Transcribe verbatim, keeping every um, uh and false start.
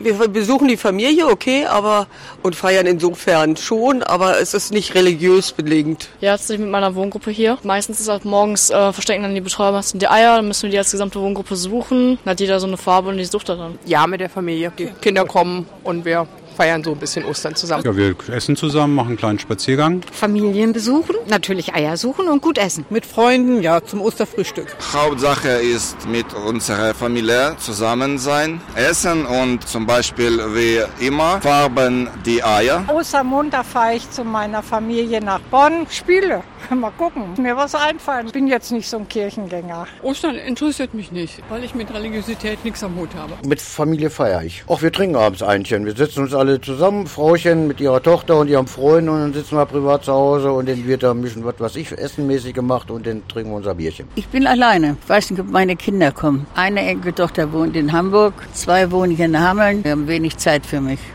Wir besuchen die Familie, okay, aber und feiern insofern schon, aber es ist nicht religiös belegt. Ja, tatsächlich mit meiner Wohngruppe hier. Meistens ist halt morgens äh, verstecken dann die Betreuer meistens die Eier, dann müssen wir die als gesamte Wohngruppe suchen. Dann hat jeder so eine Farbe und die sucht er dann. Ja, mit der Familie. Die Kinder kommen und wir feiern so ein bisschen Ostern zusammen. Ja, wir essen zusammen, machen einen kleinen Spaziergang. Familien besuchen, natürlich Eier suchen und gut essen. Mit Freunden, ja, zum Osterfrühstück. Hauptsache ist mit unserer Familie zusammen sein, essen und zum Beispiel wie immer farben die Eier. Ostermontag fahre ich zu meiner Familie nach Bonn, spiele. Mal gucken, mir was einfallen. Ich bin jetzt nicht so ein Kirchengänger. Ostern interessiert mich nicht, weil ich mit Religiosität nichts am Hut habe. Mit Familie feiere ich. Auch wir trinken abends Einchen. Wir setzen uns alle zusammen, Frauchen mit ihrer Tochter und ihrem Freund und dann sitzen wir privat zu Hause und dann wird da ein bisschen was, was ich essenmäßig gemacht und dann trinken wir unser Bierchen. Ich bin alleine. Ich weiß nicht, ob meine Kinder kommen. Eine Enkeltochter wohnt in Hamburg, zwei wohnen hier in Hameln. Wir haben wenig Zeit für mich.